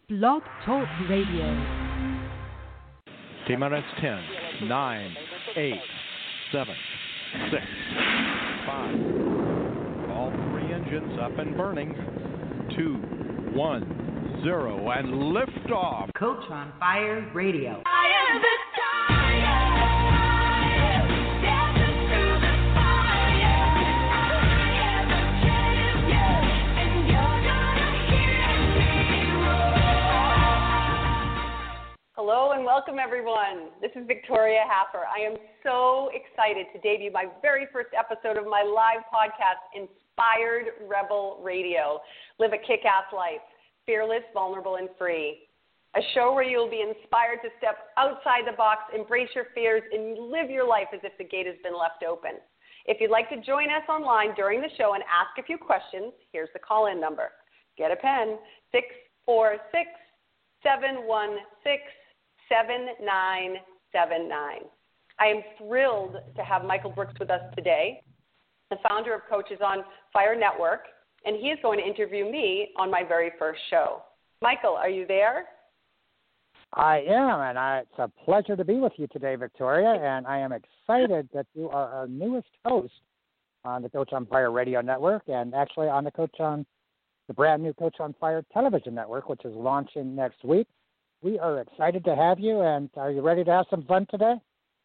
Blog Talk Radio. T-minus 10, 9, 8, 7, 6, 5. All three engines up and burning. 2, 1, 0, and liftoff. Coach on Fire Radio. I am the fire. Hello and welcome, everyone. This is Victoria Haffer. I am so excited to debut my very first episode of my live podcast, Inspired Rebel Radio. Live a kick-ass life, fearless, vulnerable, and free. A show where you'll be inspired to step outside the box, embrace your fears, and live your life as if the gate has been left open. If you'd like to join us online during the show and ask a few questions, here's the call-in number. Get a pen, 646-716-7979. I am thrilled to have Michael Brooks with us today, the founder of Coaches on Fire Network, and he is going to interview me on my very first show. Michael, are you there? I am, and it's a pleasure to be with you today, Victoria, and I am excited that you are our newest host on the Coach on Fire Radio Network and actually on the brand new Coach on Fire Television Network, which is launching next week. We are excited to have you, and are you ready to have some fun today?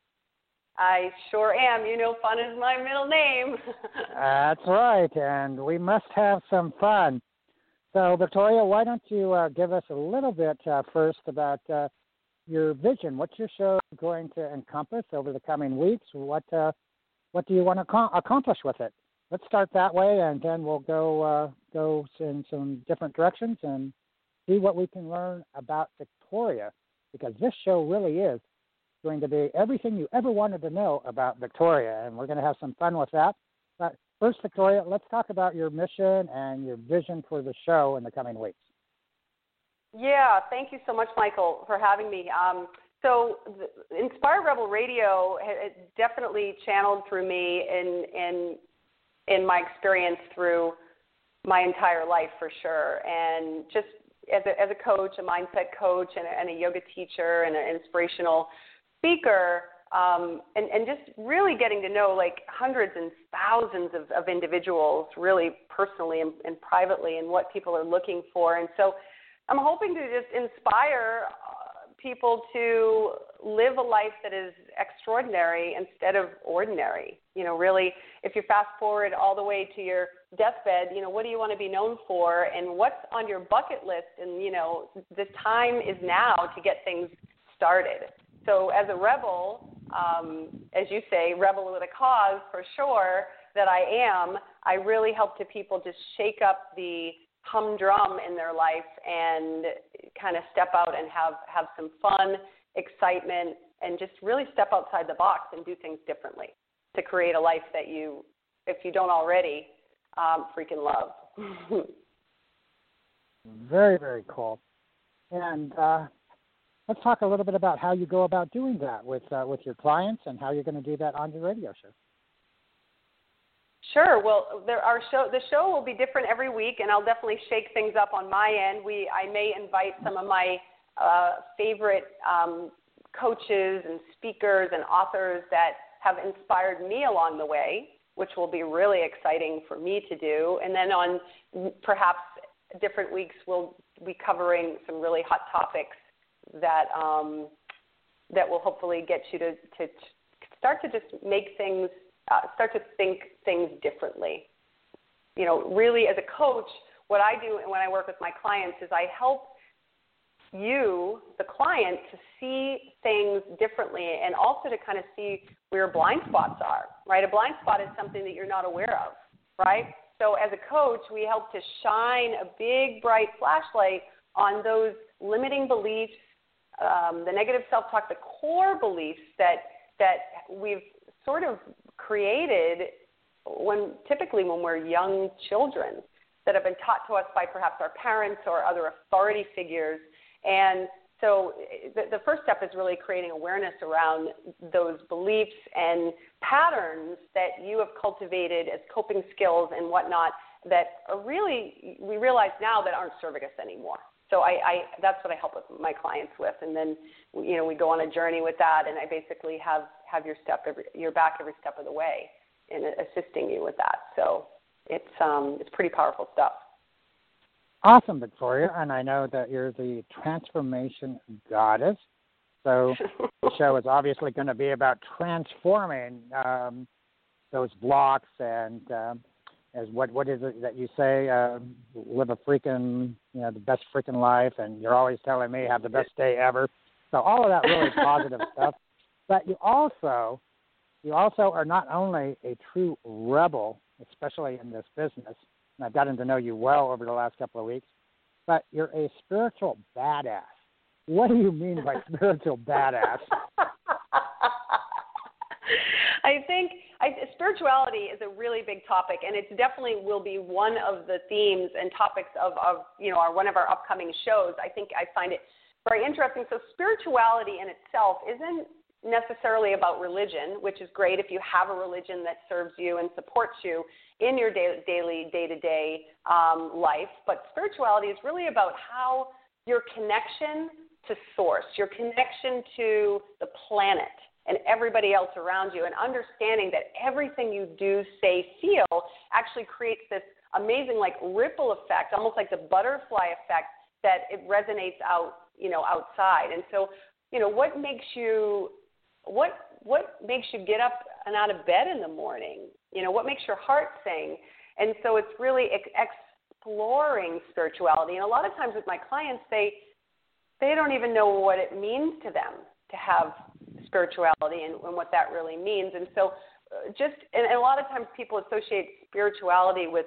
I sure am. You know, fun is my middle name. That's right, and we must have some fun. So, Victoria, why don't you give us a little bit first about your vision? What's your show going to encompass over the coming weeks? What do you want to accomplish with it? Let's start that way, and then we'll go in some different directions and see what we can learn about Victoria, because this show really is going to be everything you ever wanted to know about Victoria, and we're going to have some fun with that. But first, Victoria, let's talk about your mission and your vision for the show in the coming weeks. Yeah, thank you so much, Michael, for having me. So Inspire Rebel Radio definitely channeled through me in my experience through my entire life, for sure. And just as a coach, a mindset coach, and a yoga teacher, and an inspirational speaker, and just really getting to know like hundreds and thousands of individuals, really personally and privately, and what people are looking for. And so I'm hoping to just inspire people to live a life that is extraordinary instead of ordinary. You know, really, if you fast forward all the way to your deathbed, you know, what do you want to be known for, and what's on your bucket list? And, you know, the time is now to get things started. So as a rebel, as you say, rebel with a cause for sure that I am, I really help to people just shake up the humdrum in their life and kind of step out and have some fun, excitement, and just really step outside the box and do things differently to create a life that you, if you don't already, freaking love. Very, very cool. And let's talk a little bit about how you go about doing that with your clients and how you're going to do that on your radio show. Sure. Well, the show will be different every week, and I'll definitely shake things up on my end. I may invite some of my favorite coaches and speakers and authors that have inspired me along the way, which will be really exciting for me to do. And then on perhaps different weeks, we'll be covering some really hot topics that will hopefully get you to start to just make things, start to think things differently. You know, really as a coach, what I do when I work with my clients is I help you, the client, to see things differently and also to kind of see where blind spots are, right? A blind spot is something that you're not aware of, right? So as a coach, we help to shine a big, bright flashlight on those limiting beliefs, the negative self-talk, the core beliefs that we've sort of created typically when we're young children, that have been taught to us by perhaps our parents or other authority figures. And so the first step is really creating awareness around those beliefs and patterns that you have cultivated as coping skills and whatnot that are really, we realize now, that aren't serving us anymore. So I that's what I help with my clients with, and then we go on a journey with that, and I basically have your back every step of the way in assisting you with that. So it's pretty powerful stuff. Awesome, Victoria, and I know that you're the transformation goddess. So the show is obviously going to be about transforming those blocks and as what is it that you say? Live a freaking the best freaking life, and you're always telling me have the best day ever. So all of that really positive stuff. But you also are not only a true rebel, especially in this business, and I've gotten to know you well over the last couple of weeks, but you're a spiritual badass. What do you mean by spiritual badass? I think spirituality is a really big topic, and it definitely will be one of the themes and topics of one of our upcoming shows. I think I find it very interesting. So spirituality in itself isn't necessarily about religion, which is great if you have a religion that serves you and supports you in your daily day-to-day life. But spirituality is really about how your connection to source, your connection to the planet and everybody else around you, and understanding that everything you do, say, feel actually creates this amazing ripple effect, almost like the butterfly effect, that it resonates outside. And so, what makes you get up and out of bed in the morning? What makes your heart sing? And so it's really exploring spirituality. And a lot of times with my clients, they don't even know what it means to them to have spirituality and what that really means. And so and a lot of times people associate spirituality with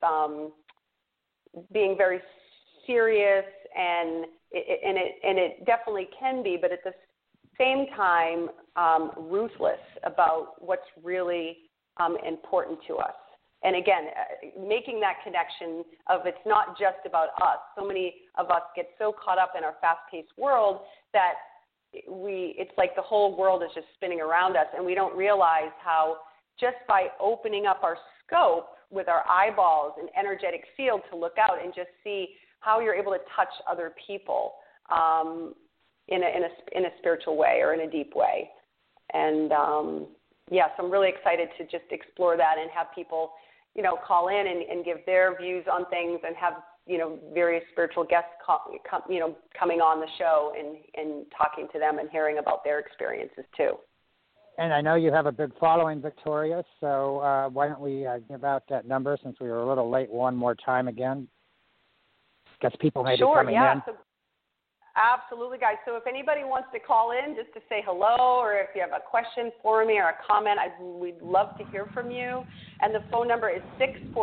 being very serious, and it definitely can be, but at the same time, ruthless about what's really important to us. And again, making that connection of it's not just about us. So many of us get so caught up in our fast-paced world that it's like the whole world is just spinning around us, and we don't realize how just by opening up our scope with our eyeballs and energetic field to look out and just see how you're able to touch other people in a spiritual way or in a deep way. And so I'm really excited to just explore that and have people, call in and give their views on things, and have various spiritual guests coming on the show and talking to them and hearing about their experiences too. And I know you have a big following, Victoria, so why don't we give out that number, since we were a little late, one more time again? Guess people may be coming in. So, absolutely, guys. So if anybody wants to call in just to say hello, or if you have a question for me or a comment, we'd love to hear from you. And the phone number is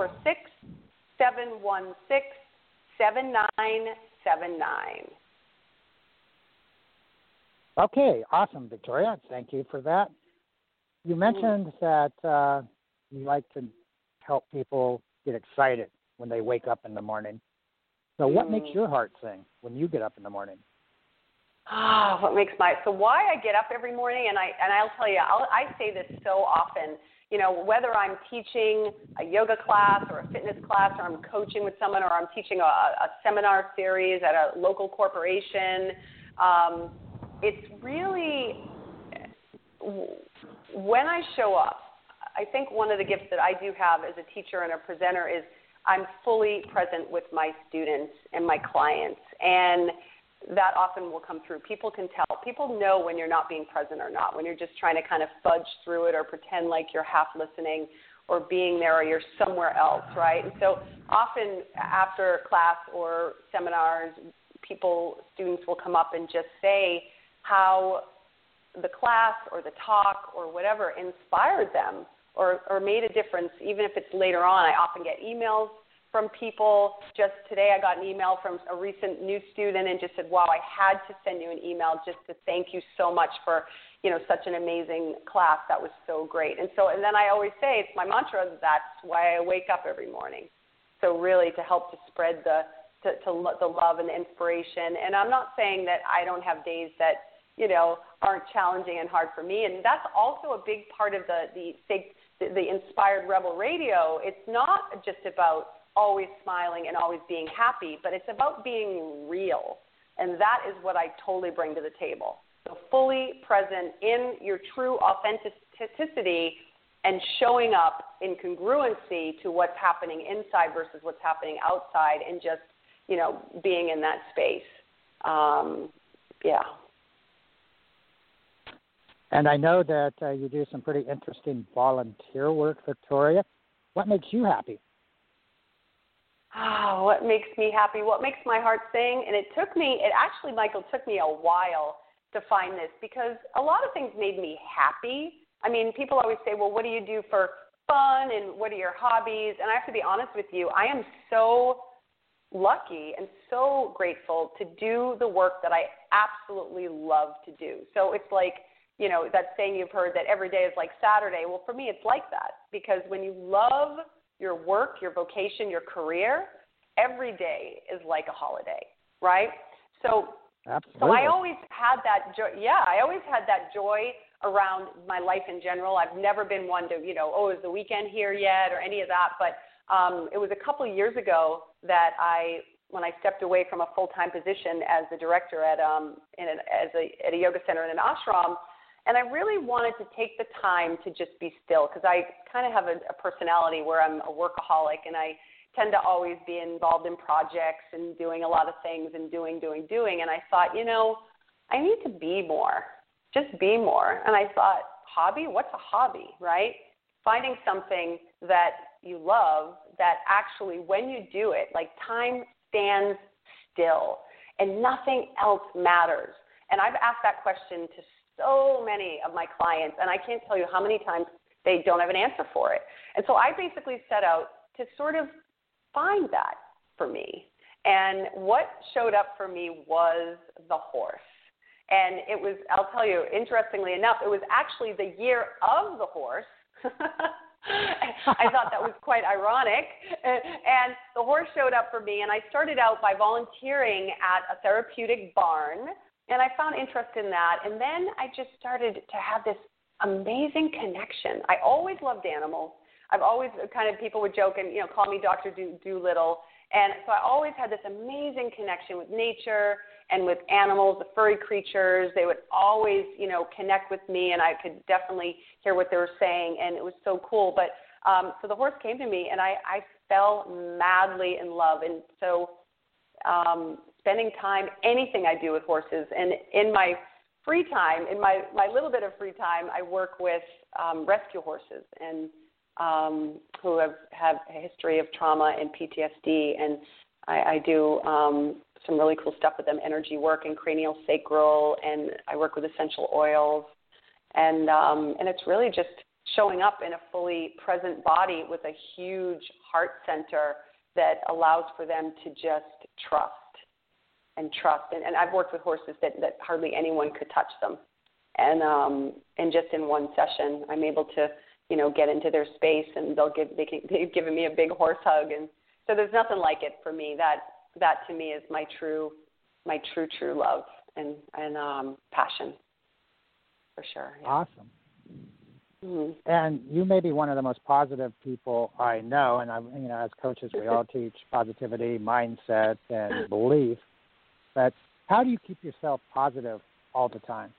646-716-7979. Okay, awesome, Victoria. Thank you for that. You mentioned that you like to help people get excited when they wake up in the morning. So what makes your heart sing when you get up in the morning? So why I get up every morning, and I'll tell you, I say this so often, whether I'm teaching a yoga class or a fitness class, or I'm coaching with someone, or I'm teaching a seminar series at a local corporation, it's really, when I show up, I think one of the gifts that I do have as a teacher and a presenter is I'm fully present with my students and my clients, and that often will come through. People can tell. People know when you're not being present or not, when you're just trying to kind of fudge through it or pretend like you're half listening or being there, or you're somewhere else, right? And so often after class or seminars, students will come up and just say how the class or the talk or whatever inspired them or made a difference, even if it's later on. I often get emails from people. Just today I got an email from a recent new student and just said, wow, I had to send you an email just to thank you so much for, such an amazing class. That was so great. And then I always say, it's my mantra, that's why I wake up every morning. So really to help to spread the love and the inspiration. And I'm not saying that I don't have days that, aren't challenging and hard for me. And that's also a big part of the Inspired Rebel Radio. It's not just about always smiling and always being happy, but it's about being real. And that is what I totally bring to the table. So fully present in your true authenticity and showing up in congruency to what's happening inside versus what's happening outside, and just, being in that space. Yeah. And I know that you do some pretty interesting volunteer work, Victoria. What makes you happy? Oh, what makes me happy? What makes my heart sing? And it actually, Michael, took me a while to find this, because a lot of things made me happy. I mean, people always say, well, what do you do for fun and what are your hobbies? And I have to be honest with you, I am so lucky and so grateful to do the work that I absolutely love to do. So it's like, that saying you've heard that every day is like Saturday. Well, for me, it's like that, because when you love your work, your vocation, your career, every day is like a holiday, right? So I always had that joy. Yeah, I always had that joy around my life in general. I've never been one to, is the weekend here yet or any of that. But it was a couple of years ago that when I stepped away from a full-time position as the director at a yoga center in an ashram, and I really wanted to take the time to just be still, because I kind of have a personality where I'm a workaholic, and I tend to always be involved in projects and doing a lot of things and doing. And I thought, I need to be more, just be more. And I thought, hobby? What's a hobby, right? Finding something that you love that actually, when you do it, like time stands still and nothing else matters. And I've asked that question to so many of my clients, and I can't tell you how many times they don't have an answer for it. And so I basically set out to sort of find that for me. And what showed up for me was the horse. And it was, I'll tell you, interestingly enough, it was actually the year of the horse. I thought that was quite ironic. And the horse showed up for me, and I started out by volunteering at a therapeutic barn. And I found interest in that. And then I just started to have this amazing connection. I always loved animals. I've always people would joke and, call me Dr. Doolittle. And so I always had this amazing connection with nature and with animals, the furry creatures. They would always, connect with me, and I could definitely hear what they were saying. And it was so cool. But so the horse came to me, and I fell madly in love. And so spending time, anything I do with horses. And in my free time, in my little bit of free time, I work with rescue horses and who have a history of trauma and PTSD. And I do some really cool stuff with them, energy work and cranial sacral, and I work with essential oils. And it's really just showing up in a fully present body with a huge heart center that allows for them to just trust. And I've worked with horses that hardly anyone could touch them. And just in one session, I'm able to, get into their space, and they've given me a big horse hug. And so there's nothing like it for me. That to me is my true love and passion, for sure. Yeah. Awesome. Mm-hmm. And you may be one of the most positive people I know. And as coaches, we all teach positivity, mindset, and belief. But how do you keep yourself positive all the time?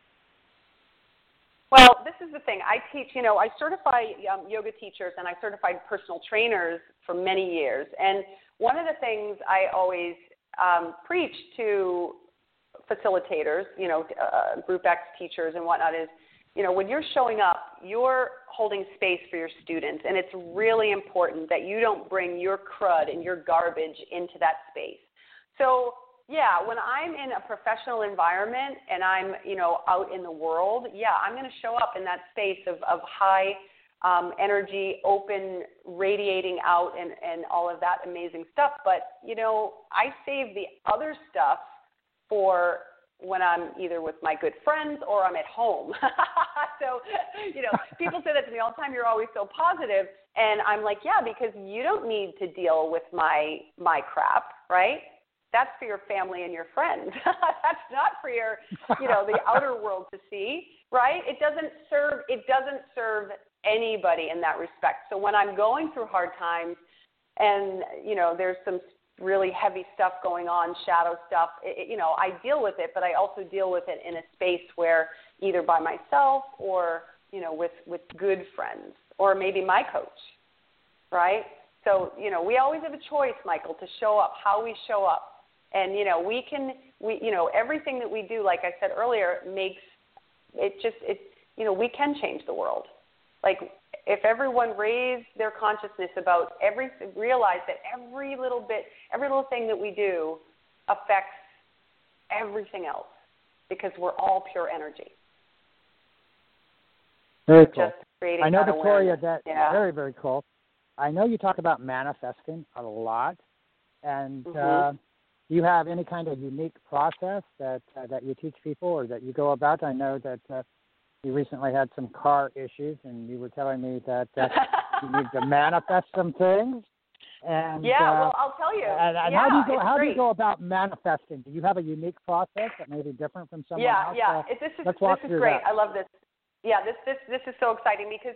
Well, this is the thing. I teach, I certify yoga teachers, and I certified personal trainers for many years. And one of the things I always preach to facilitators, Group X teachers and whatnot is, when you're showing up, you're holding space for your students. And it's really important that you don't bring your crud and your garbage into that space. So, yeah, when I'm in a professional environment and I'm, out in the world, I'm going to show up in that space of high energy, open, radiating out, and all of that amazing stuff. But, I save the other stuff for when I'm either with my good friends or I'm at home. So, people say that to me all the time, you're always so positive. And I'm like, yeah, because you don't need to deal with my crap, right? That's for your family and your friends. That's not for your, the outer world to see, right? It doesn't serve anybody in that respect. So when I'm going through hard times, and there's some really heavy stuff going on, shadow stuff. I deal with it, but I also deal with it in a space where either by myself or with good friends or maybe my coach, right? So we always have a choice, Michael, to show up, how we show up, and we everything that we do, like I said earlier, makes it just we can change the world. Like, if everyone raised their consciousness about realize that every little thing that we do affects everything else, because we're all pure energy. Very cool. Just creating I know, that Victoria, awareness. that very, very cool. I know you talk about manifesting a lot, and do you have any kind of unique process that you teach people or that you go about? I know that you recently had some car issues, and you were telling me that you need to manifest some things. And well, I'll tell you. And how do you go about manifesting? Do you have a unique process that may be different from someone else? This is through great. that. I love this. Yeah, this is so exciting because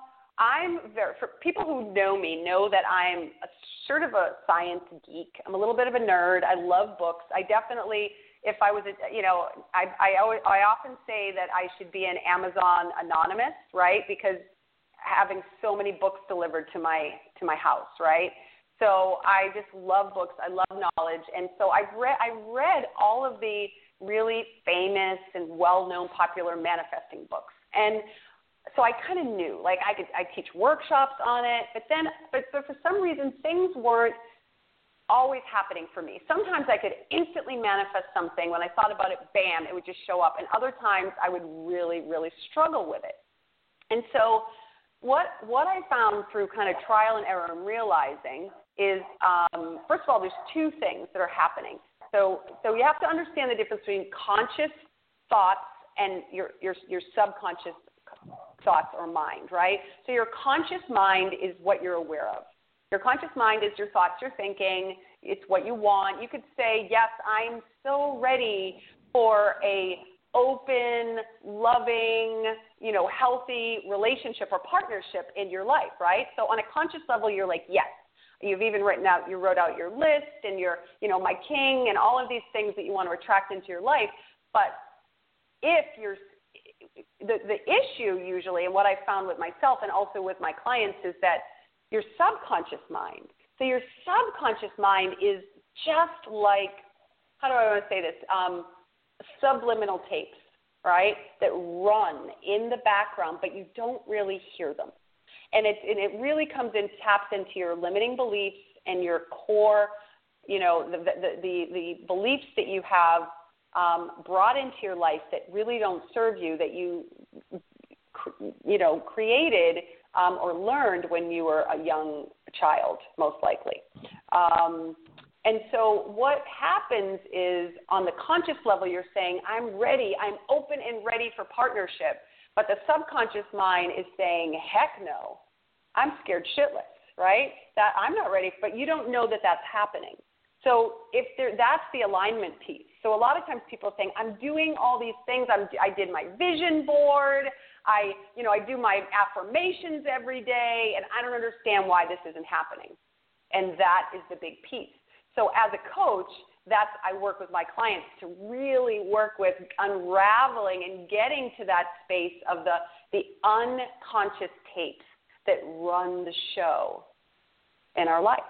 for people who know me know that I'm sort of a science geek. I'm a little bit of a nerd. I love books. I definitely. If I was, I often say that I should be an Amazon anonymous, right? Because having so many books delivered to my house, right? So I just love books. I love knowledge, and so I read all of the really famous and well-known popular manifesting books, and so I kind of knew, like I teach workshops on it, but for some reason things weren't always happening for me. Sometimes I could instantly manifest something. When I thought about it, bam, it would just show up. And other times I would really, really struggle with it. And so what I found through kind of trial and error and realizing is, first of all, there's two things that are happening. So you have to understand the difference between conscious thoughts and your subconscious thoughts or mind, right? So your conscious mind is what you're aware of. Your conscious mind is your thoughts, your thinking. It's what you want. You could say, yes, I'm so ready for a open, loving, healthy relationship or partnership in your life, right? So on a conscious level, you're like, yes. You've even you wrote out your list and your, my king and all of these things that you want to attract into your life. But if the issue usually, and what I found with myself and also with my clients, is that your subconscious mind. So your subconscious mind is just like, how do I want to say this? Subliminal tapes, right, that run in the background, but you don't really hear them. And it really comes in, taps into your limiting beliefs and your core, the beliefs that you have brought into your life that really don't serve you, that you created or learned when you were a young child, most likely. And so what happens is, on the conscious level, you're saying, I'm ready, I'm open and ready for partnership. But the subconscious mind is saying, heck no, I'm scared shitless, right? That I'm not ready, but you don't know that that's happening. So that's the alignment piece. So a lot of times people are saying, I'm doing all these things. I did my vision board. I do my affirmations every day, and I don't understand why this isn't happening. And that is the big piece. So as a coach, I work with my clients to really work with unraveling and getting to that space of the unconscious tapes that run the show in our life.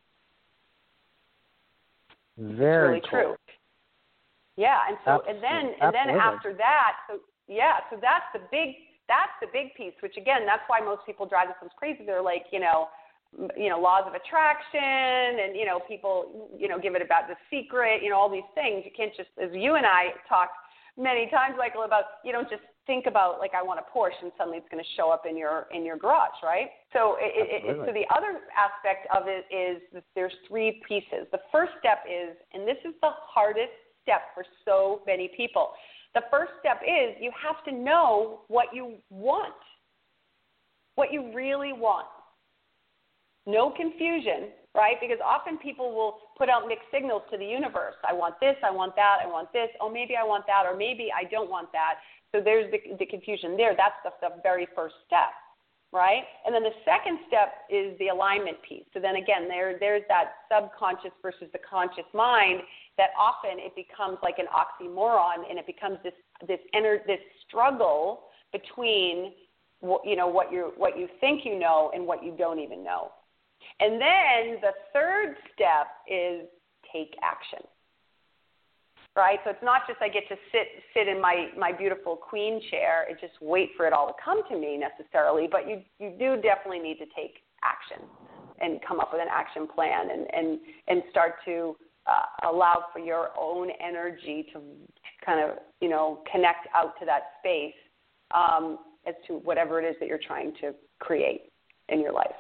Very really cool. True. Yeah, and so Absolutely. and then after that, so that's the big piece. Which again, that's why most people drive themselves crazy. They're like, laws of attraction, and people give it about The Secret, all these things. You can't just, as you and I talked many times, Michael, about, you don't just think about, like, I want a Porsche and suddenly it's going to show up in your garage, right? So so the other aspect of it is that there's three pieces. The first step is, and this is the hardest step for so many people, the first step is you have to know what you want, what you really want. No confusion, right? Because often people will put out mixed signals to the universe. I want this, I want that, I want this. Oh, maybe I want that, or maybe I don't want that. So there's the confusion there. That's the very first step, right? And then the second step is the alignment piece. So then again, there's that subconscious versus the conscious mind that often it becomes like an oxymoron, and it becomes this struggle between what you think you know and what you don't even know. And then the third step is take action. Right? So it's not just I get to sit in my beautiful queen chair and just wait for it all to come to me necessarily, but you do definitely need to take action and come up with an action plan and start to allow for your own energy to kind of, connect out to that space as to whatever it is that you're trying to create in your life.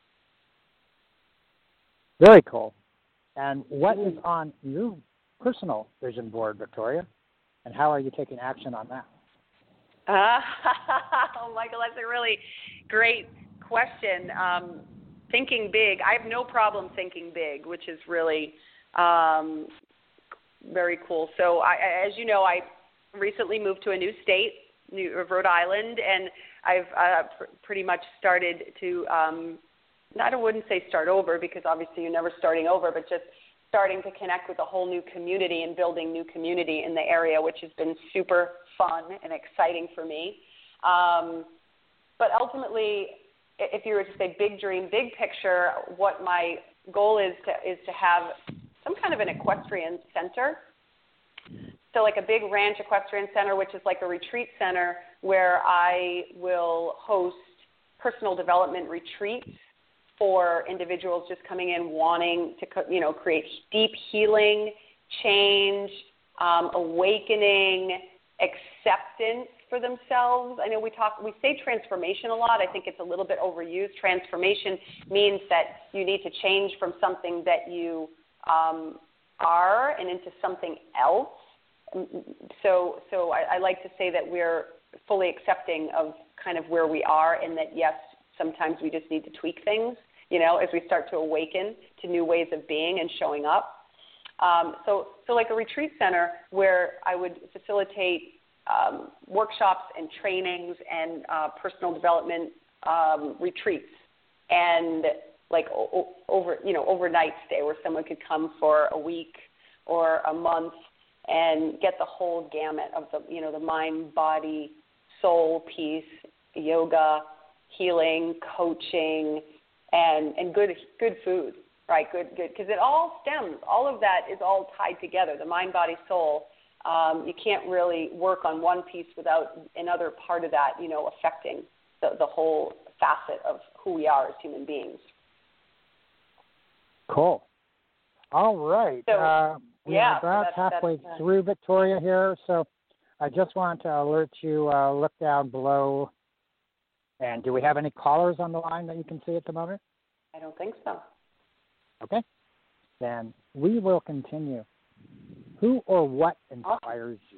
Very cool. And what is on your personal vision board, Victoria, and how are you taking action on that? Oh, Michael, that's a really great question. Thinking big. I have no problem thinking big, which is really very cool. So, as you know, I recently moved to a new state, Rhode Island, and I've pretty much started to, I wouldn't say start over, because obviously you're never starting over, but just starting to connect with a whole new community and building new community in the area, which has been super fun and exciting for me. But ultimately, if you were to say big dream, big picture, what my goal is to have some kind of an equestrian center. So like a big ranch equestrian center, which is like a retreat center where I will host personal development retreats for individuals just coming in wanting to, create deep healing, change, awakening, acceptance for themselves. I know we say transformation a lot. I think it's a little bit overused. Transformation means that you need to change from something that you are and into something else. So I like to say that we're fully accepting of kind of where we are, and that, yes, sometimes we just need to tweak things, as we start to awaken to new ways of being and showing up. So like a retreat center where I would facilitate workshops and trainings and personal development retreats, and like overnight stay where someone could come for a week or a month and get the whole gamut of the mind, body, soul piece, yoga, healing, coaching, and good food, right? Good, because it all stems. All of that is all tied together. The mind, body, soul. You can't really work on one piece without another part of that, affecting the whole facet of who we are as human beings. Cool. All right. So, we're about halfway through, Victoria, here, so I just want to alert you, look down below. And do we have any callers on the line that you can see at the moment? I don't think so. Okay. Then we will continue. Who or what inspires you?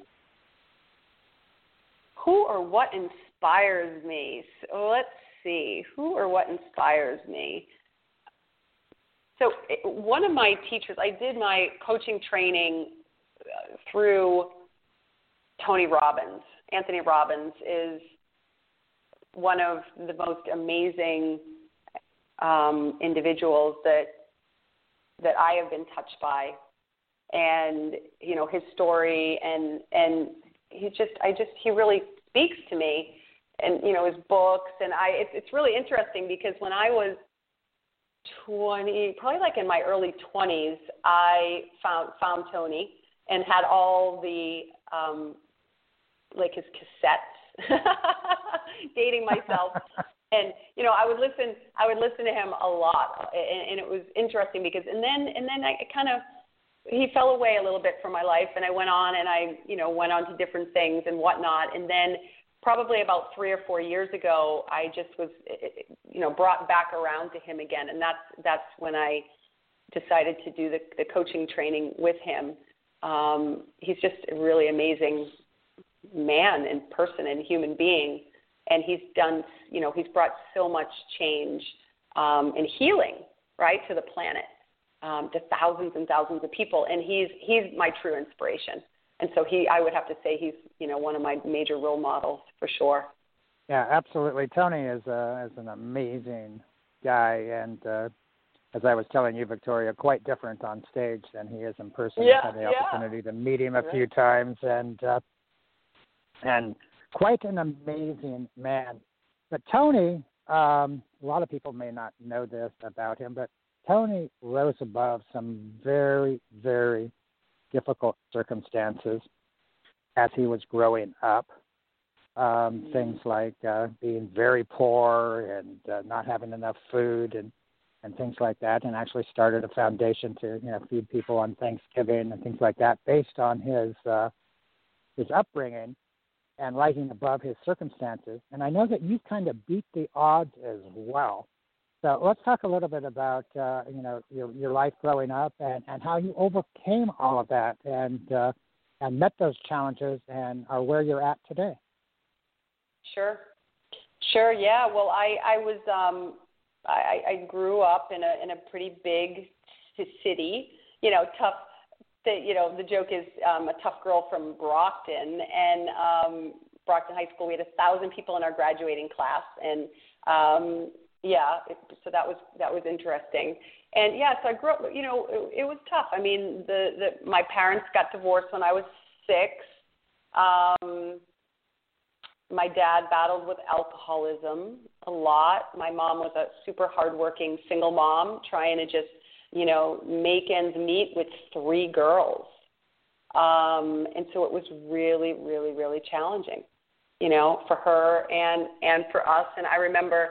Who or what inspires me? So let's see. Who or what inspires me? So one of my teachers, I did my coaching training through Tony Robbins. Anthony Robbins is one of the most amazing individuals that I have been touched by, and his story, and he really speaks to me, and his books, and it's really interesting because when I was 20, probably like in my early 20s, I found Tony and had all the like his cassettes. Dating myself, and I would listen to him a lot, and it was interesting because and then I kind of he fell away a little bit from my life, and I went on and I went on to different things and whatnot, and then probably about 3 or 4 years ago I just was brought back around to him again, and that's when I decided to do the coaching training with him. He's just a really amazing man and person and human being, and he's done, he's brought so much change and healing, right, to the planet, to thousands and thousands of people, and he's my true inspiration. And so I would have to say he's, one of my major role models for sure. Yeah, absolutely. Tony is an amazing guy, and as I was telling you, Victoria, quite different on stage than he is in person. Yeah, I've had the opportunity to meet him a few times, and quite an amazing man. But Tony, a lot of people may not know this about him, but Tony rose above some very, very difficult circumstances as he was growing up. Things like being very poor and not having enough food and things like that, and actually started a foundation to feed people on Thanksgiving and things like that based on his upbringing and rising above his circumstances. And I know that you kind of beat the odds as well. So let's talk a little bit about your life growing up and how you overcame all of that and met those challenges and are where you're at today. Sure. Yeah. Well, I was I grew up in a pretty big city. Tough. The joke is a tough girl from Brockton, and Brockton High School. We had 1,000 people in our graduating class, and so that was interesting. And so I grew up. It was tough. I mean, my parents got divorced when I was 6. My dad battled with alcoholism a lot. My mom was a super hardworking single mom trying to just, make ends meet with 3 girls. And so it was really, really, really challenging, for her and for us. And I remember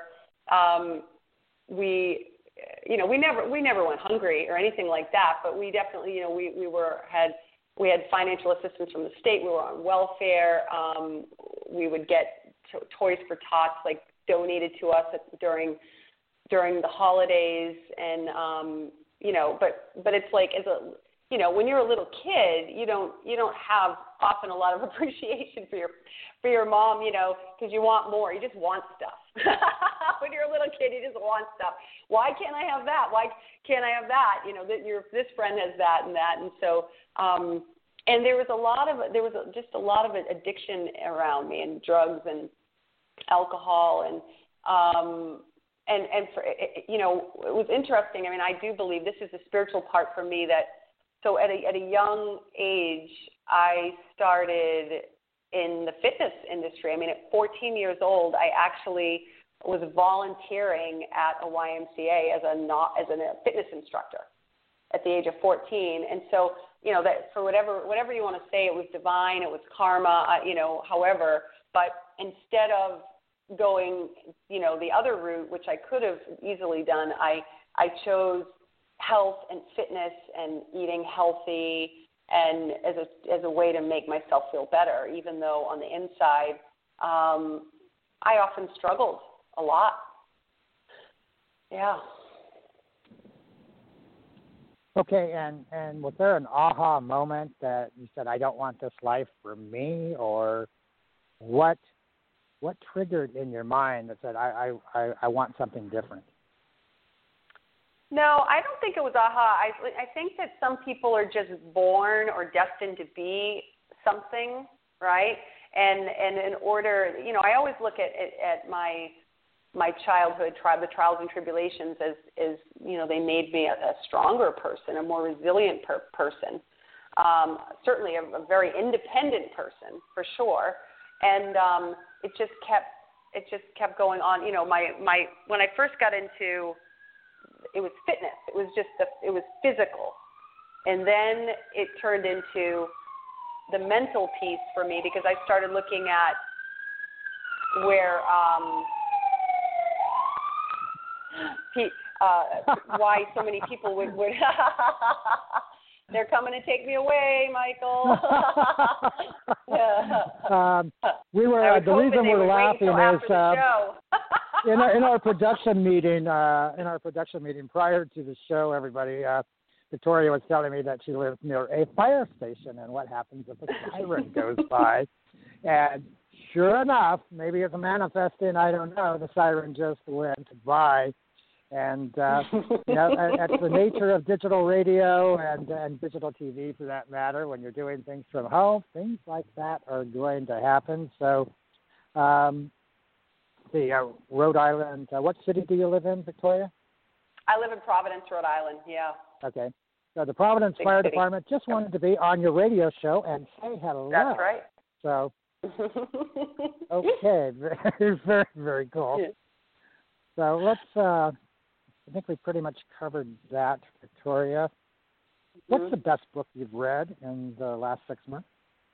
we never went hungry or anything like that, but we definitely, we had financial assistance from the state. We were on welfare. We would get Toys for Tots donated to us during the holidays, and but it's like when you're a little kid, you don't have often a lot of appreciation for your mom, because you want more. You just want stuff. When you're a little kid, you just want stuff. Why can't I have that? Why can't I have that? This friend has that and that, and so. And there was just a lot of addiction around me, and drugs and alcohol, and for, it was interesting. I mean, I do believe this is the spiritual part for me. So at a young age, I started in the fitness industry. I mean, at 14 years old, I actually was volunteering at a YMCA as a fitness instructor at the age of 14, and so. That for whatever you want to say, it was divine, it was karma, however, but instead of going, the other route, which I could have easily done, I chose health and fitness and eating healthy and as a way to make myself feel better, even though on the inside, I often struggled a lot. Yeah. Okay, and was there an aha moment that you said, I don't want this life for me, or what triggered in your mind that said, I want something different? No, I don't think it was aha. I think that some people are just born or destined to be something, right? And in order, I always look at my childhood, the trials and tribulations as they made me a stronger person, a more resilient person, certainly a very independent person for sure. And it just kept going on. When I first got into, it was fitness. It was physical, and then it turned into the mental piece for me, because I started looking at where. Why so many people would they're coming to take me away, Michael. We were the reason we're laughing is in our production meeting prior to the show, everybody, Victoria was telling me that she lives near a fire station, and what happens if a siren goes by, and sure enough, maybe it's manifesting, I don't know, the siren just went by. And, that's the nature of digital radio and digital TV, for that matter. When you're doing things from home, things like that are going to happen. So see, Rhode Island. What city do you live in, Victoria? I live in Providence, Rhode Island. Yeah. Okay. So the Providence Big Fire city. Department just wanted to be on your radio show and say hello. That's right. So, okay, very, very, very cool. Yeah. So let's, I think we pretty much covered that, Victoria. What's the best book you've read in the last 6 months?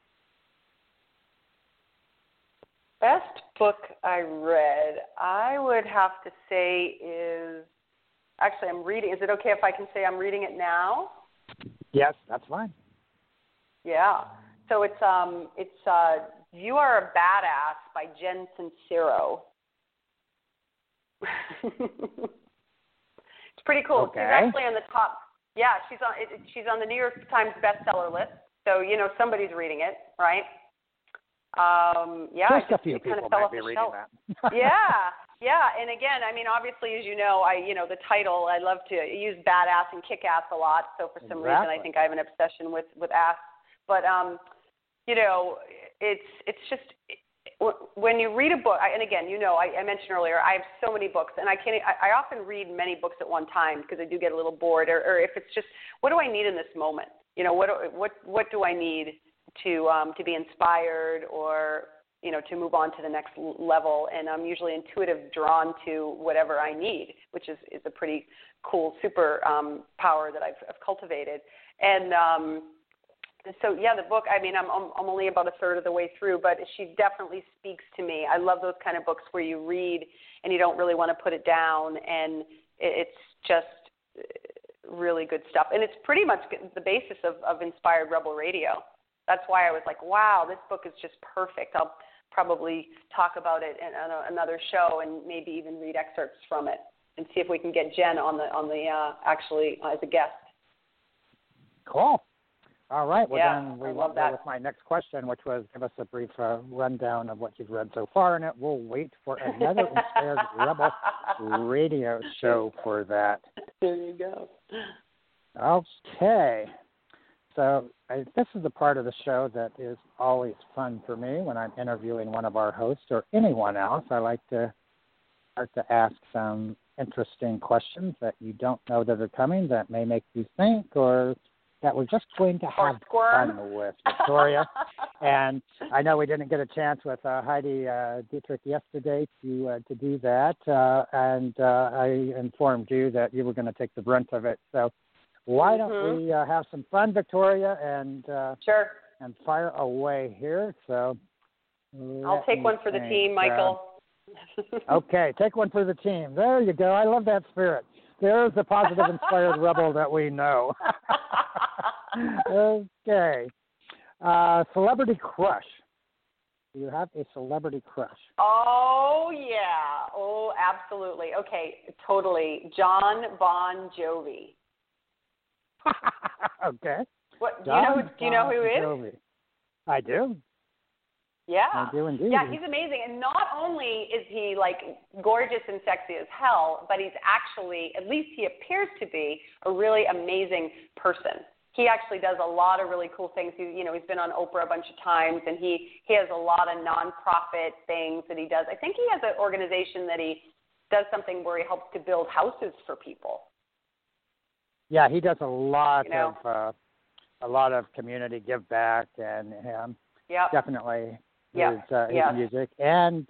Best book I read, I would have to say is, actually I'm reading, is it okay if I can say I'm reading it now? Yes, that's fine. Yeah. So it's You Are a Badass by Jen Sincero. It's pretty cool. Okay. She's actually on the top. Yeah, she's on the New York Times bestseller list. So, somebody's reading it, right? Just a few people kind of fell might off be the reading shelf. that. Yeah. And again, I mean, obviously, as you know, the title, I love to use badass and kick ass a lot. So for some reason, I think I have an obsession with ass. But, it's just, when you read a book, and again, I mentioned earlier, I have so many books, and I often read many books at one time because I do get a little bored, or if it's just, what do I need in this moment? What do I need to be inspired, or to move on to the next level? And I'm usually drawn to whatever I need, which is a pretty cool super power that I've cultivated. And so yeah, the book, I mean, I'm only about a third of the way through, but she definitely speaks to me. I love those kind of books where you read and you don't really want to put it down, and it's just really good stuff. And it's pretty much the basis of Inspired Rebel Radio. That's why I was like, wow, this book is just perfect. I'll probably talk about it in another show and maybe even read excerpts from it and see if we can get Jen on the actually as a guest. Cool. All right. Well, yeah, then we I will love go that. with my next question, which was give us a brief rundown of what you've read so far, and we'll wait for another Inspired Rebel radio show for that. There you go. Okay. So this is the part of the show that is always fun for me when I'm interviewing one of our hosts or anyone else. I like to start to ask some interesting questions that you don't know that are coming that may make you think, or that we're just going to have fun with, Victoria. And I know we didn't get a chance with Heidi Dietrich yesterday to do that, and I informed you that you were going to take the brunt of it. So why don't we have some fun, Victoria, and sure, and fire away here. So I'll take one for the team, Michael. Okay, take one for the team. There you go. I love that spirit. There's the positive, inspired rebel that we know. Okay. Celebrity crush. Do you have a celebrity crush? Oh, yeah. Oh, absolutely. Okay, totally. John Bon Jovi. Okay. What, do you know who he is? Jovi. I do. Yeah. I do indeed. Yeah, he's amazing. And not only is he like gorgeous and sexy as hell, but he's actually, at least he appears to be, a really amazing person. He actually does a lot of really cool things. He's been on Oprah a bunch of times, and he has a lot of nonprofit things that he does. I think he has an organization that he does something where he helps to build houses for people. Yeah, he does a lot of community give back, and definitely his music, and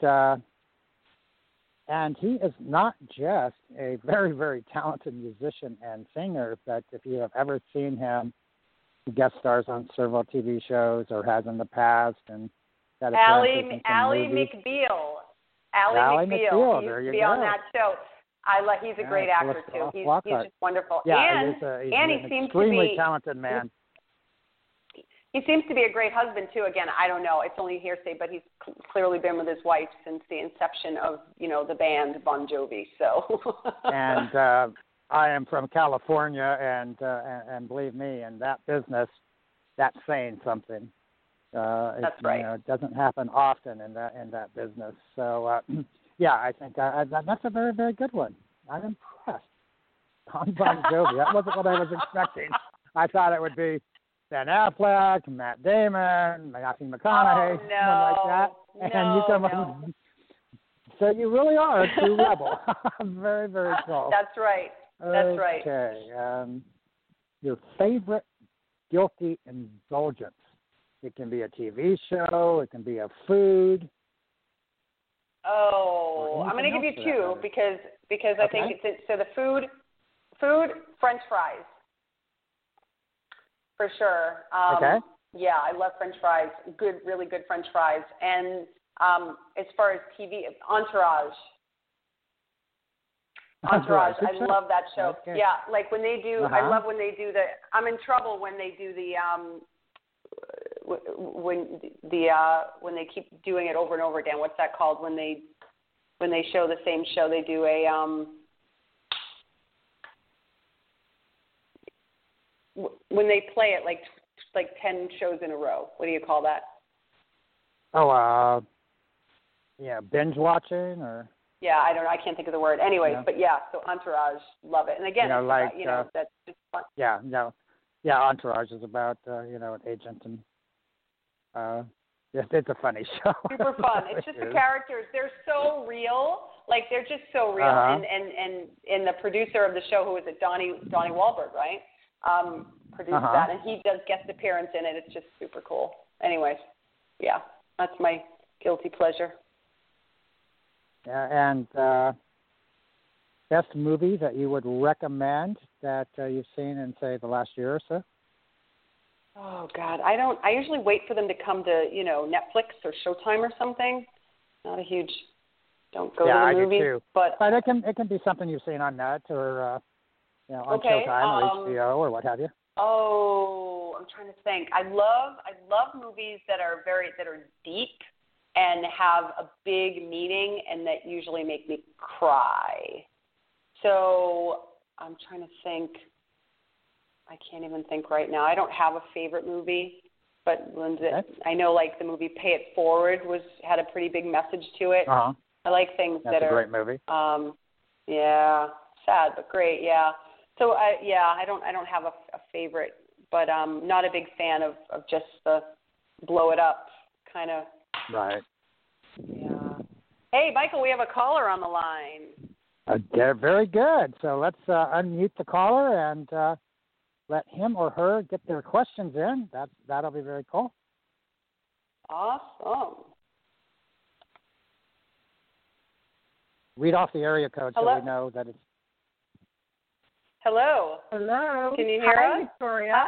he is not just a very, very talented musician and singer, but if you have ever seen him, he guest stars on several TV shows or has in the past, and got Ally McBeal. Ally McBeal. He used to be on that show. He's a great actor too. He's just wonderful. Yeah, he's he seems extremely talented man. He seems to be a great husband too. Again, I don't know; it's only hearsay, but he's clearly been with his wife since the inception of the band Bon Jovi. So. And I am from California, and believe me, in that business, that's saying something. That's right. It doesn't happen often in that business. So. Yeah, I think that's a very, very good one. I'm impressed. John Bon Jovi. That wasn't what I was expecting. I thought it would be Ben Affleck, Matt Damon, Matthew McConaughey, someone like that. And you come up with So you really are a true rebel. Very, very cool. That's right. That's right. Okay. Your favorite guilty indulgence? It can be a TV show. It can be a food. Oh, I'm going to give you two because I think it's so the food, French fries, for sure. Okay. Yeah, I love French fries. Good, really good French fries. And as far as TV, Entourage. I love that show. Okay. Yeah, like when they do. I love when they do the. I'm in trouble when they do the. When they keep doing it over and over again. What's that called? When they show the same show, they do a. When they play it like 10 shows in a row. What do you call that? Oh, yeah, binge watching or. Yeah, I don't know. I can't think of the word. Anyways, but yeah, so Entourage, love it. And again, that's just fun. Yeah, Entourage is about an agent and it's a funny show. Super fun. It's just the characters. They're so real. Like they're just so real. And the producer of the show, who is it, Donnie Wahlberg, right? Produced that, and he does guest appearance in it. It's just super cool. Anyways, yeah, that's my guilty pleasure. Yeah, and best movie that you would recommend that you've seen in, say, the last year or so? Oh God, I usually wait for them to come to Netflix or Showtime or something. Not a huge. Don't go to the movies, I do too. But it can be something you've seen on Net or on Showtime or HBO or what have you. Oh, I'm trying to think. I love movies that are deep and have a big meaning and that usually make me cry. So I'm trying to think. I can't even think right now. I don't have a favorite movie, but I know like the movie Pay It Forward had a pretty big message to it. I like things That's a great movie. Yeah, sad but great. Yeah. So I don't have a favorite, but not a big fan of just the blow it up kind of. Right. Yeah. Hey, Michael, we have a caller on the line. Very good. So let's unmute the caller and let him or her get their questions in. That'll be very cool. Awesome. Read off the area code so we know that it's. Hello. Hello. Can you hear us? Victoria.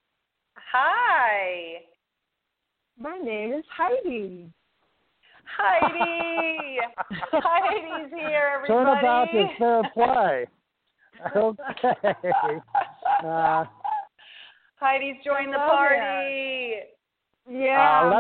Hi. My name is Heidi. Heidi. Heidi's here, everybody. Turnabout is fair play. Okay. Heidi's joined the party. Yeah.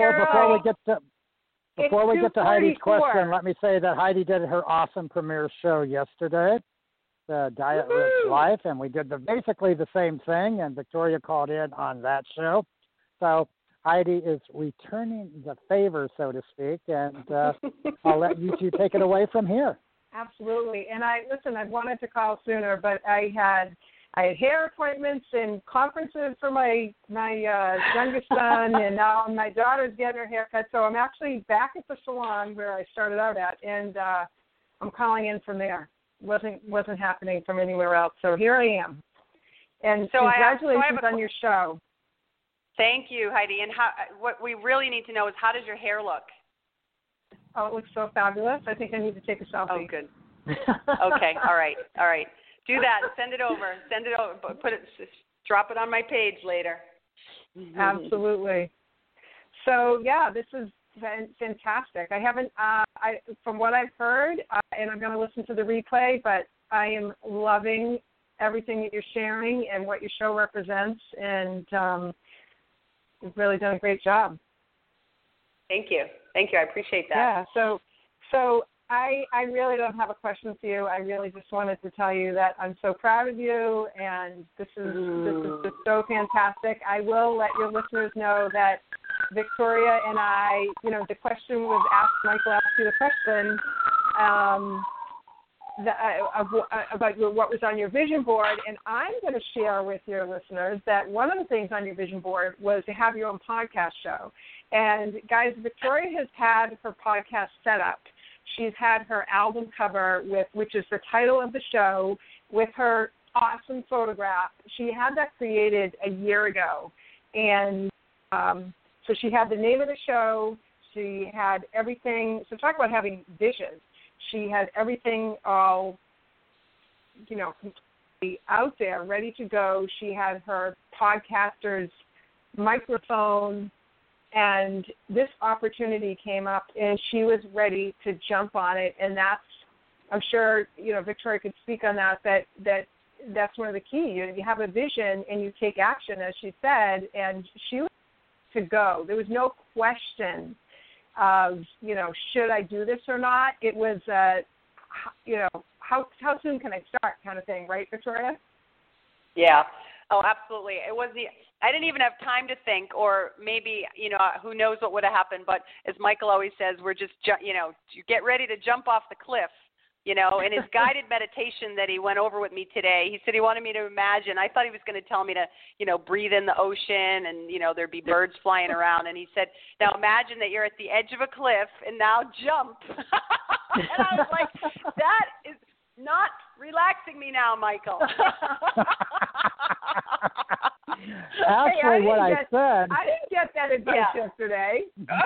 Before we get to Heidi's question, let me say that Heidi did her awesome premiere show yesterday, the Diet Rich Life, and we did basically the same thing, and Victoria called in on that show. So Heidi is returning the favor, so to speak, and I'll let you two take it away from here. Absolutely. And I wanted to call sooner, but I had hair appointments and conferences for my youngest son, and now my daughter's getting her hair cut. So I'm actually back at the salon where I started out at, and I'm calling in from there. Wasn't happening from anywhere else. So here I am. And so congratulations on your show. Thank you, Heidi. And what we really need to know is, how does your hair look? Oh, it looks so fabulous. I think I need to take a selfie. Oh, good. Okay. All right. Do that. Send it over. Drop it on my page later. Absolutely. So yeah, this is fantastic. I haven't, from what I've heard, and I'm going to listen to the replay, but I am loving everything that you're sharing and what your show represents, and you've really done a great job. Thank you. I appreciate that. Yeah. So I really don't have a question for you. I really just wanted to tell you that I'm so proud of you, and this is just so fantastic. I will let your listeners know that Victoria and I, the question was asked. Michael asked you the question about what was on your vision board, and I'm going to share with your listeners that one of the things on your vision board was to have your own podcast show. And guys, Victoria has had her podcast set up. she's had her album cover which is the title of the show, with her awesome photograph. She had that created a year ago, and so she had the name of the show. She had everything. So talk about having vision. She had everything all, completely out there, ready to go. She had her podcaster's microphone, and this opportunity came up, and she was ready to jump on it. And that's, I'm sure, Victoria could speak on that's one of the key. You have a vision and you take action, as she said, and she was to go. There was no question of, should I do this or not? It was, how soon can I start kind of thing, right, Victoria? Yeah. Oh, absolutely. I didn't even have time to think, or maybe, who knows what would have happened. But as Michael always says, we're just, you get ready to jump off the cliff. In his guided meditation that he went over with me today, he said he wanted me to imagine. I thought he was going to tell me to, breathe in the ocean and, there'd be birds flying around. And he said, now imagine that you're at the edge of a cliff and now jump. And I was like, that is not relaxing me now, Michael. Actually, what I said. I didn't get that advice yesterday.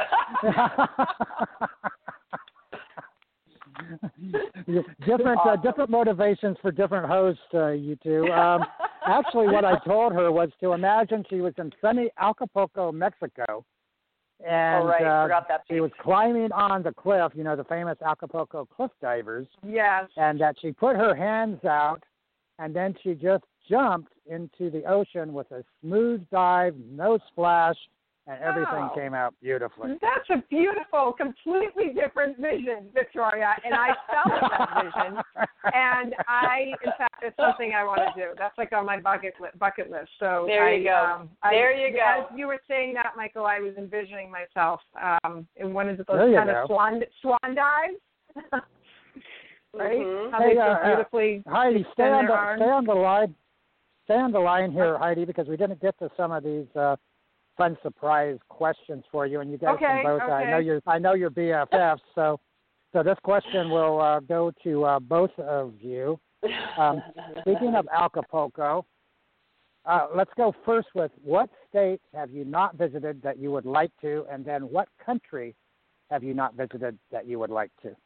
different motivations for different hosts, you two. Actually, what I told her was to imagine she was in sunny Acapulco, Mexico, and forgot that she was climbing on the cliff, the famous Acapulco cliff divers. Yes. And that she put her hands out, and then she just jumped into the ocean with a smooth dive, no splash, and everything came out beautifully. That's a beautiful, completely different vision, Victoria, and I felt that vision. And in fact, it's something I want to do. That's like on my bucket list. So there you go. There you go. As you were saying that, Michael, I was envisioning myself in one of those kind of swan dives. Right? Mm-hmm. How they so beautifully Heidi, stay on the line. Stay on the line here, Heidi, because we didn't get to some of these fun surprise questions for you, and you guys can both. Okay. I know you're BFFs, so this question will go to both of you. Speaking of Acapulco, let's go first with what state have you not visited that you would like to, and then what country have you not visited that you would like to?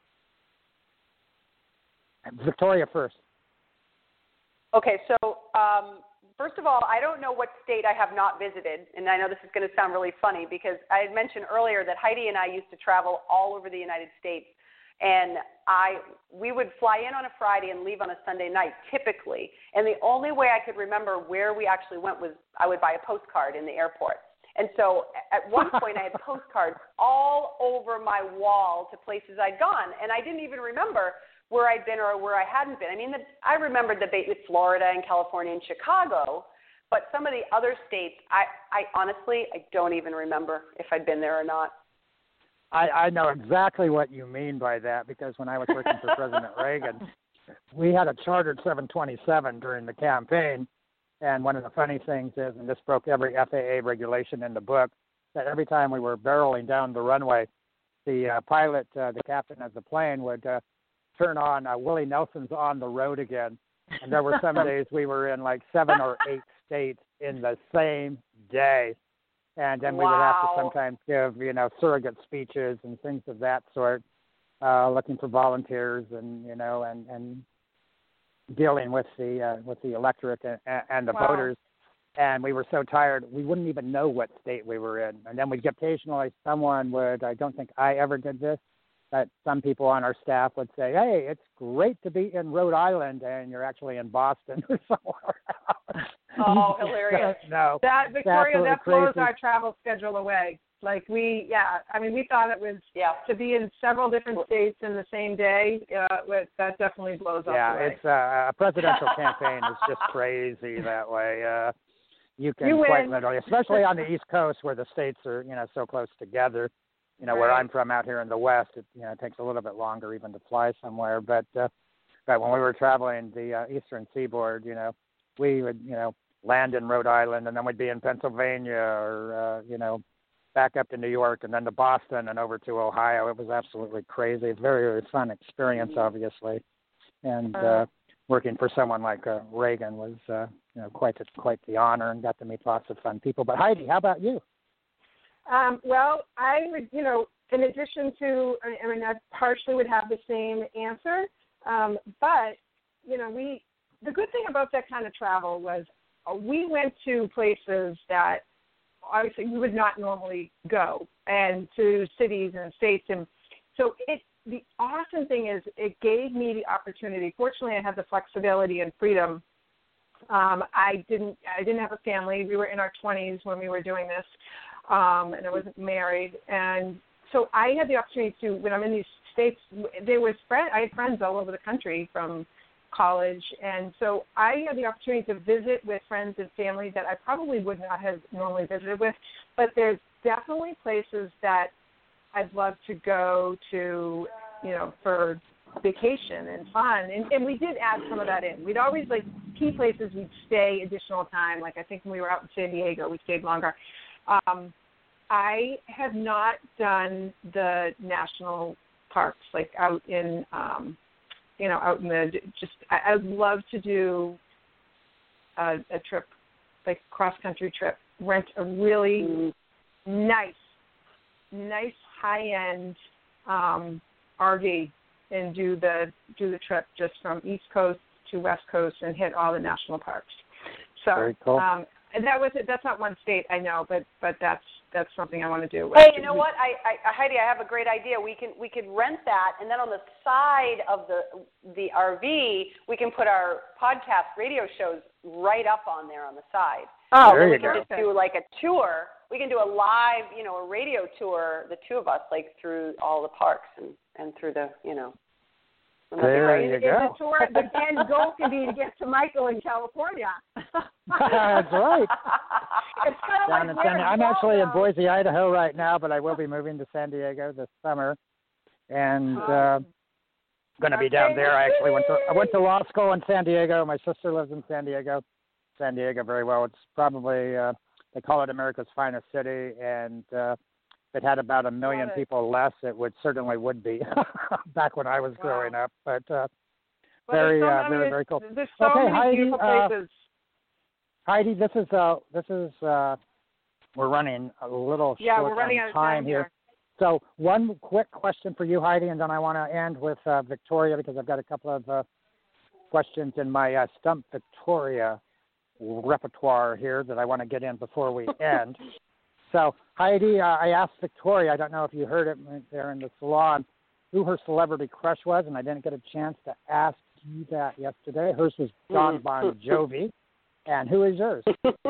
Victoria first. Okay, so first of all, I don't know what state I have not visited, and I know this is going to sound really funny because I had mentioned earlier that Heidi and I used to travel all over the United States, and we would fly in on a Friday and leave on a Sunday night, typically, and the only way I could remember where we actually went was I would buy a postcard in the airport. And so at one point I had postcards all over my wall to places I'd gone, and I didn't even remember where I'd been or where I hadn't been. I mean, I remembered the Florida and California and Chicago, but some of the other states, I honestly, I don't even remember if I'd been there or not. I know exactly what you mean by that because when I was working for President Reagan, we had a chartered 727 during the campaign, and one of the funny things is, and this broke every FAA regulation in the book, that every time we were barreling down the runway, the pilot, the captain of the plane would turn on Willie Nelson's On the Road Again. And there were some days we were in like 7 or 8 states in the same day. And then we would have to sometimes give, surrogate speeches and things of that sort, looking for volunteers and, and dealing with the electorate and the voters. And we were so tired, we wouldn't even know what state we were in. And then we'd get occasionally someone would, I don't think I ever did this, but some people on our staff would say, hey, it's great to be in Rhode Island, and you're actually in Boston or somewhere else. Oh, hilarious. No. Victoria, that blows crazy. our travel schedule away. Like we thought it was to be in several different states in the same day. That definitely blows us away. Yeah, it's a presidential campaign is just crazy that way. You quite literally, especially on the East Coast where the states are, so close together. Where I'm from out here in the West, it takes a little bit longer even to fly somewhere. But when we were traveling the Eastern Seaboard, we would, land in Rhode Island, and then we'd be in Pennsylvania or, back up to New York, and then to Boston, and over to Ohio. It was absolutely crazy. Very, very fun experience, obviously. And working for someone like Reagan was, quite the honor, and got to meet lots of fun people. But Heidi, how about you? Well, I would, in addition to, I partially would have the same answer, but, the good thing about that kind of travel was we went to places that obviously we would not normally go, and to cities and states. And so the awesome thing is it gave me the opportunity. Fortunately, I had the flexibility and freedom. I didn't have a family. We were in our 20s when we were doing this, and I wasn't married. And so I had the opportunity to, when I'm in these states, I had friends all over the country from college, and so I had the opportunity to visit with friends and family that I probably would not have normally visited with. But there's definitely places that I'd love to go to, for vacation and fun. And we did add some of that in. We'd always, key places we'd stay additional time. Like I think when we were out in San Diego, we stayed longer. I have not done the national parks, out in, out in I would love to do a trip, cross-country trip, rent a really nice high-end RV and do the trip just from East Coast to West Coast and hit all the national parks. So, very cool. And that's not one state, I know, but that's something I want to do. Hey, you know what, Heidi, I have a great idea. We could rent that, and then on the side of the RV, we can put our podcast radio shows right up on there on the side. Oh, there you we can go. just do a tour. We can do a live, a radio tour, the two of us, through all the parks and through the, There you go. The tour, the end goal can be to get to Michael in California. That's right. It's kind of Down in I'm actually in Boise, Idaho right now, but I will be moving to San Diego this summer, and going to be down there. I actually went to law school in San Diego. My sister lives in San Diego. San Diego very well. It's probably they call it America's finest city, and if it had about 1 million people less, it certainly would be back when I was growing up. But very cool. There's so many Heidi, beautiful places. Heidi, this is we're running a little short we're running on out of time here. So one quick question for you, Heidi, and then I want to end with Victoria, because I've got a couple of questions in my Stump Victoria repertoire here that I want to get in before we end. So, Heidi, I asked Victoria, I don't know if you heard it there in the salon, who her celebrity crush was, and I didn't get a chance to ask you that yesterday. Hers was John Bon Jovi. And who is yours?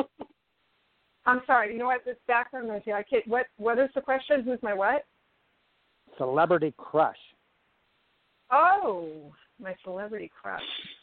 I'm sorry, you know what? This background noise here. What is the question? Who's my what? Celebrity crush. Oh, my celebrity crush.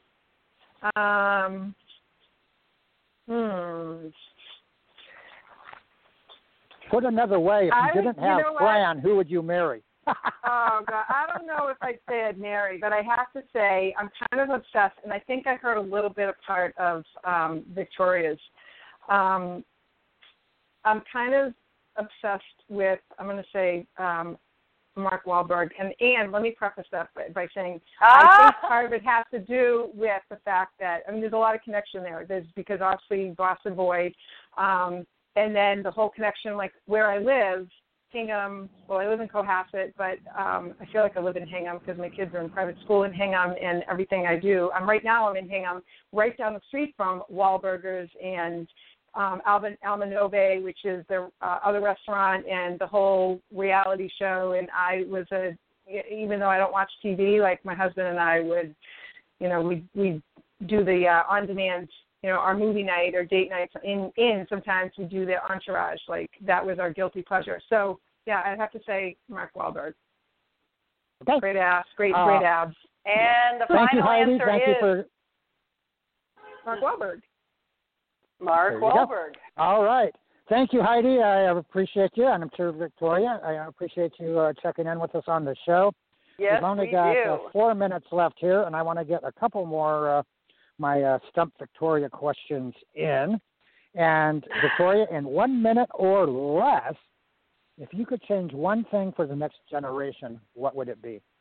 Put another way, if you didn't have Fran, who would you marry? Oh, God. I don't know if I'd say I'd marry, but I have to say I'm kind of obsessed, and I think I heard a little bit of part of Victoria's. I'm kind of obsessed with, I'm going to say, Mark Wahlberg. And let me preface that by saying I think part of it has to do with the fact that, there's a lot of connection there. There's because obviously Boston boy, and then the whole connection, like where I live, Hingham. Well, I live in Cohasset, but I feel like I live in Hingham because my kids are in private school in Hingham, and everything I do. I'm in Hingham, right down the street from Wahlburgers and Almanove, which is the other restaurant, and the whole reality show. And I was even though I don't watch TV, like my husband and I would, we do the on-demand, our movie night or date nights in sometimes we do the Entourage. Like that was our guilty pleasure. So yeah, I'd have to say Mark Wahlberg. Okay. Great ass, great abs. And the Thank you, final Heidi. answer Thank is you for Mark Wahlberg. Mark Wahlberg. All right. Thank you, Heidi. I appreciate you, and I'm sure Victoria, I appreciate you checking in with us on the show. Yes, We've only we got do. 4 minutes left here, and I want to get a couple more my Stump Victoria questions in. And Victoria, in 1 minute or less, if you could change one thing for the next generation, what would it be?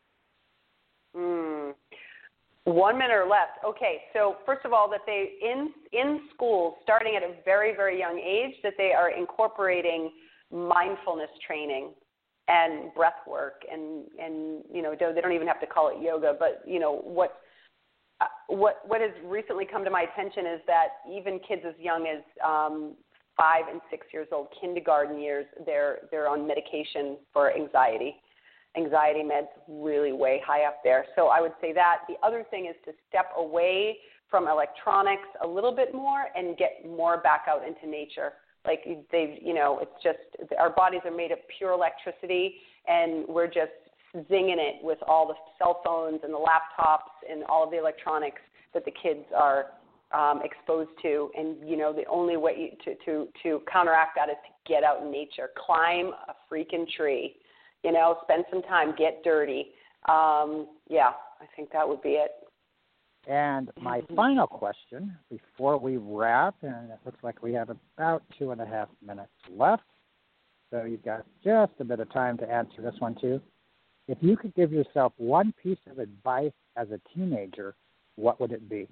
1 minute or less. Okay, so first of all, that they in schools, starting at a very, very young age, that they are incorporating mindfulness training and breath work, and you know, they don't even have to call it yoga, but you know what has recently come to my attention is that even kids as young as 5 and 6 years old, kindergarten years, they're on medication for anxiety meds, really way high up there. So I would say that. The other thing is to step away from electronics a little bit more and get more back out into nature. Like it's just, our bodies are made of pure electricity, and we're just zinging it with all the cell phones and the laptops and all of the electronics that the kids are exposed to. And, you know, the only way to counteract that is to get out in nature, climb a freaking tree, you know, spend some time, get dirty. Yeah, I think that would be it. And my final question before we wrap, and it looks like we have about 2.5 minutes left, so you've got just a bit of time to answer this one too. If you could give yourself one piece of advice as a teenager, what would it be?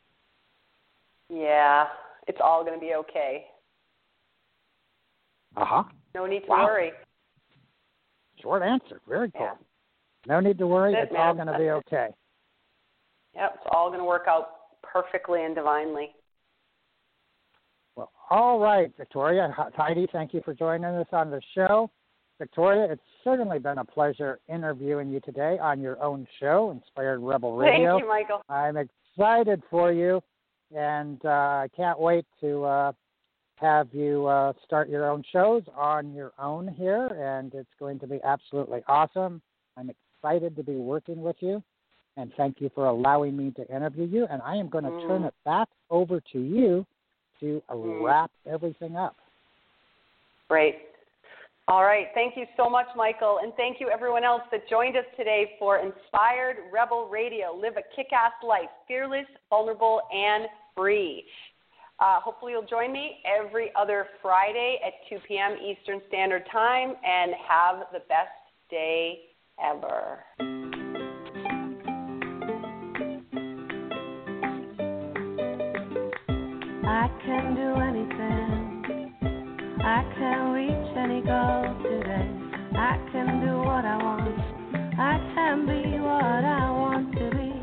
Yeah, it's all going to be okay. Uh-huh. No need to worry. Short answer. Very cool. Yeah. No need to worry. It's all going to be okay. Yep, it's all going to work out perfectly and divinely. Well, all right, Victoria. Heidi, thank you for joining us on the show. Victoria, it's certainly been a pleasure interviewing you today on your own show, Inspired Rebel Radio. Thank you, Michael. I'm excited for you, and I can't wait to have you start your own shows on your own here, and it's going to be absolutely awesome. I'm excited to be working with you, and thank you for allowing me to interview you, and I am going to turn it back over to you to wrap everything up. Great. All right. Thank you so much, Michael, and thank you everyone else that joined us today for Inspired Rebel Radio. Live a kick-ass life, fearless, vulnerable, and free. Hopefully you'll join me every other Friday at 2 p.m. Eastern Standard Time, and have the best day ever. I can do anything. I can reach any goal today. I can do what I want. I can be what I want to be.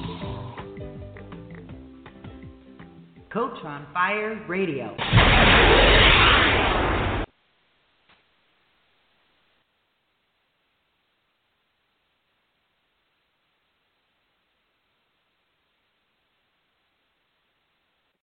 Coach on Fire Radio.